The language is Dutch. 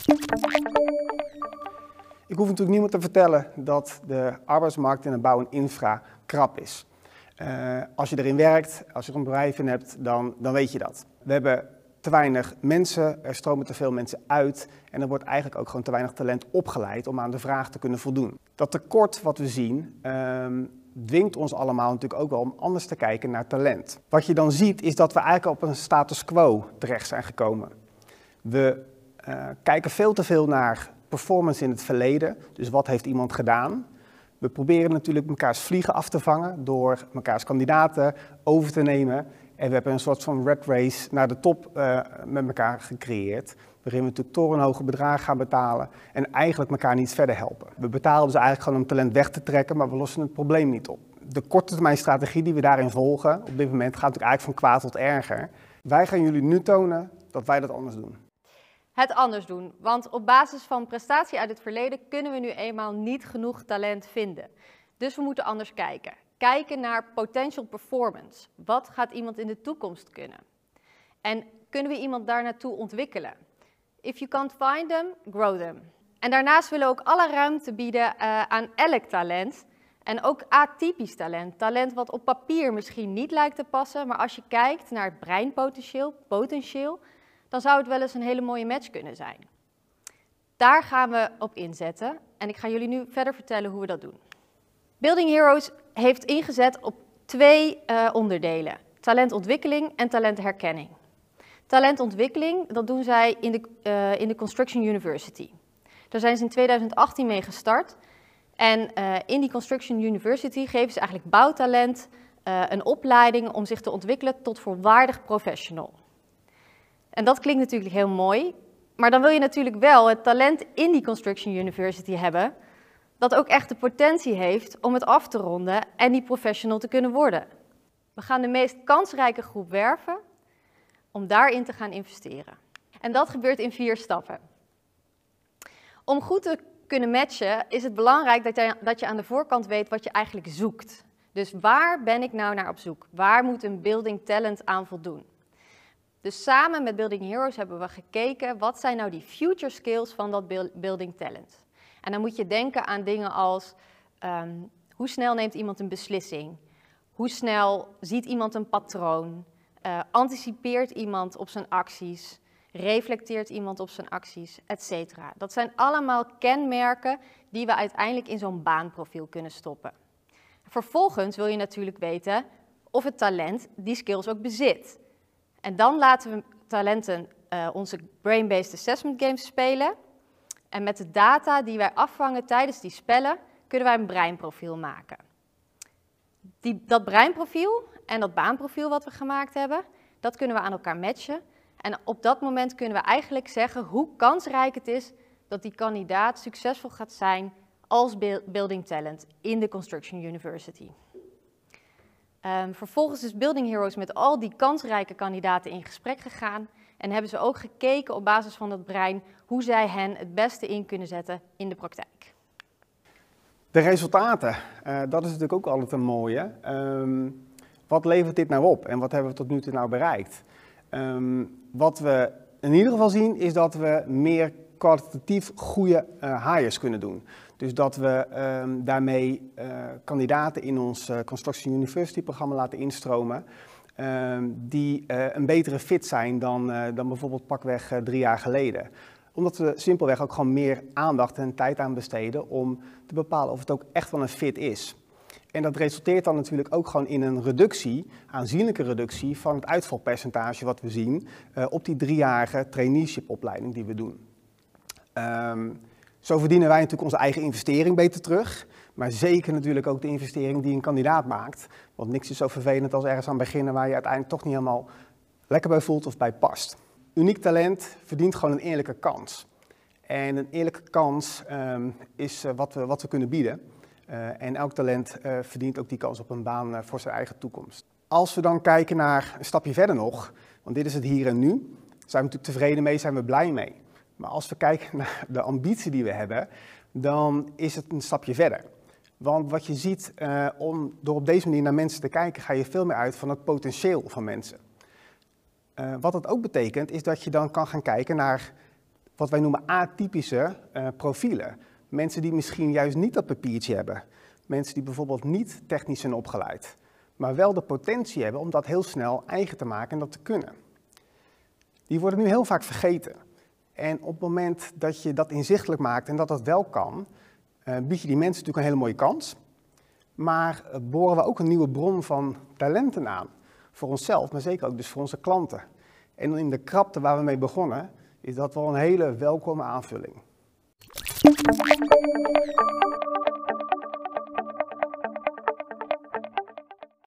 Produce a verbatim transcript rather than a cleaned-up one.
Ik hoef natuurlijk niemand te vertellen dat de arbeidsmarkt in de bouw en infra krap is. Uh, als je erin werkt, als je er een bedrijf in hebt, dan, dan weet je dat. We hebben te weinig mensen, er stromen te veel mensen uit en er wordt eigenlijk ook gewoon te weinig talent opgeleid om aan de vraag te kunnen voldoen. Dat tekort wat we zien um, dwingt ons allemaal natuurlijk ook wel om anders te kijken naar talent. Wat je dan ziet is dat we eigenlijk op een status quo terecht zijn gekomen. We uh, kijken veel te veel naar performance in het verleden, dus wat heeft iemand gedaan. We proberen natuurlijk mekaars vliegen af te vangen door mekaars kandidaten over te nemen. En we hebben een soort van rat race naar de top uh, met elkaar gecreëerd. Waarin we natuurlijk torenhoge bedragen gaan betalen en eigenlijk elkaar niet verder helpen. We betalen dus eigenlijk gewoon om talent weg te trekken, maar we lossen het probleem niet op. De korte termijn strategie die we daarin volgen, op dit moment gaat natuurlijk eigenlijk van kwaad tot erger. Wij gaan jullie nu tonen dat wij dat anders doen. Het anders doen, want op basis van prestatie uit het verleden kunnen we nu eenmaal niet genoeg talent vinden. Dus we moeten anders kijken. Kijken naar potential performance. Wat gaat iemand in de toekomst kunnen? En kunnen we iemand daar naartoe ontwikkelen? If you can't find them, grow them. En daarnaast willen we ook alle ruimte bieden uh, aan elk talent. En ook atypisch talent. Talent wat op papier misschien niet lijkt te passen, maar als je kijkt naar het breinpotentieel, potentieel, dan zou het wel eens een hele mooie match kunnen zijn. Daar gaan we op inzetten en ik ga jullie nu verder vertellen hoe we dat doen. Building Heroes heeft ingezet op twee uh, onderdelen. Talentontwikkeling en talentherkenning. Talentontwikkeling, dat doen zij in de, uh, in de Construction University. Daar zijn ze in tweeduizend achttien mee gestart. En uh, in die Construction University geven ze eigenlijk bouwtalent uh, een opleiding om zich te ontwikkelen tot volwaardig professional. En dat klinkt natuurlijk heel mooi, maar dan wil je natuurlijk wel het talent in die Construction University hebben dat ook echt de potentie heeft om het af te ronden en die professional te kunnen worden. We gaan de meest kansrijke groep werven om daarin te gaan investeren. En dat gebeurt in vier stappen. Om goed te kunnen matchen is het belangrijk dat je, dat je aan de voorkant weet wat je eigenlijk zoekt. Dus waar ben ik nou naar op zoek? Waar moet een building talent aan voldoen? Dus samen met Building Heroes hebben we gekeken wat zijn nou die future skills van dat building talent. En dan moet je denken aan dingen als um, hoe snel neemt iemand een beslissing? Hoe snel ziet iemand een patroon? Uh, anticipeert iemand op zijn acties? Reflecteert iemand op zijn acties? et cetera. Dat zijn allemaal kenmerken die we uiteindelijk in zo'n baanprofiel kunnen stoppen. Vervolgens wil je natuurlijk weten of het talent die skills ook bezit. En dan laten we talenten uh, onze brain-based assessment games spelen. En met de data die wij afvangen tijdens die spellen, kunnen wij een breinprofiel maken. Die, dat breinprofiel en dat baanprofiel wat we gemaakt hebben, dat kunnen we aan elkaar matchen. En op dat moment kunnen we eigenlijk zeggen hoe kansrijk het is dat die kandidaat succesvol gaat zijn als building talent in de Construction University. Um, vervolgens is Building Heroes met al die kansrijke kandidaten in gesprek gegaan en hebben ze ook gekeken op basis van dat brein hoe zij hen het beste in kunnen zetten in de praktijk. De resultaten, uh, dat is natuurlijk ook altijd een mooie. Um, wat levert dit nou op en wat hebben we tot nu toe nou bereikt? Um, wat we in ieder geval zien is dat we meer kwalitatief goede uh, hires kunnen doen. Dus dat we um, daarmee uh, kandidaten in ons uh, Construction University programma laten instromen um, die uh, een betere fit zijn dan, uh, dan bijvoorbeeld pakweg uh, drie jaar geleden. Omdat we simpelweg ook gewoon meer aandacht en tijd aan besteden om te bepalen of het ook echt wel een fit is. En dat resulteert dan natuurlijk ook gewoon in een reductie, aanzienlijke reductie van het uitvalpercentage wat we zien uh, op die driejarige traineeship-opleiding die we doen. Um, zo verdienen wij natuurlijk onze eigen investering beter terug, maar zeker natuurlijk ook de investering die een kandidaat maakt. Want niks is zo vervelend als ergens aan beginnen waar je uiteindelijk toch niet helemaal lekker bij voelt of bij past. Uniek talent verdient gewoon een eerlijke kans. En een eerlijke kans um, is uh, wat, we, wat we kunnen bieden. Uh, en elk talent uh, verdient ook die kans op een baan uh, voor zijn eigen toekomst. Als we dan kijken naar een stapje verder nog, want dit is het hier en nu, zijn we natuurlijk tevreden mee, zijn we blij mee. Maar als we kijken naar de ambitie die we hebben, dan is het een stapje verder. Want wat je ziet, uh, om, door op deze manier naar mensen te kijken, ga je veel meer uit van het potentieel van mensen. Uh, wat dat ook betekent, is dat je dan kan gaan kijken naar wat wij noemen atypische uh, profielen. Mensen die misschien juist niet dat papiertje hebben. Mensen die bijvoorbeeld niet technisch zijn opgeleid, maar wel de potentie hebben om dat heel snel eigen te maken en dat te kunnen. Die worden nu heel vaak vergeten. En op het moment dat je dat inzichtelijk maakt en dat dat wel kan, uh, bied je die mensen natuurlijk een hele mooie kans. Maar uh, boren we ook een nieuwe bron van talenten aan. Voor onszelf, maar zeker ook dus voor onze klanten. En in de krapte waar we mee begonnen, is dat wel een hele welkome aanvulling.